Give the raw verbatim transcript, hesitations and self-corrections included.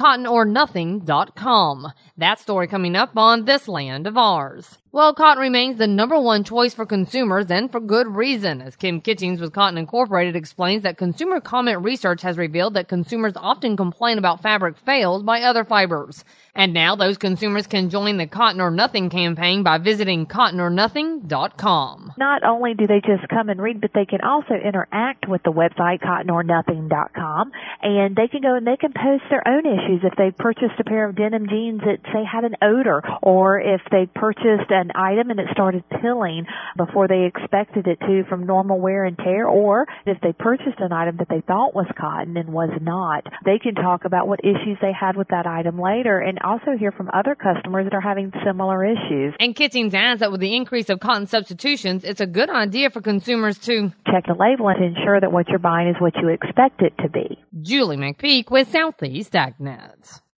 cotton or nothing dot com. That story coming up on This Land of Ours. Well, cotton remains the number one choice for consumers, and for good reason. As Kim Kitchings with Cotton Incorporated explains that consumer comment research has revealed that consumers often complain about fabric failed by other fibers. And now those consumers can join the Cotton or Nothing campaign by visiting cotton or nothing dot com. Not only do they just come and read, but they can also interact with the website cotton or nothing dot com, and they can go and they can post their own issues. If they purchased a pair of denim jeans that, say, had an odor, or if they purchased an item and it started pilling before they expected it to from normal wear and tear, or if they purchased an item that they thought was cotton and was not, they can talk about what issues they had with that item later and also hear from other customers that are having similar issues. And Kitchings adds that with the increase of cotton substitutions, it's a good idea for consumers to check the label and ensure that what you're buying is what you expect it to be. Julie McPeak with Southeast AgNet.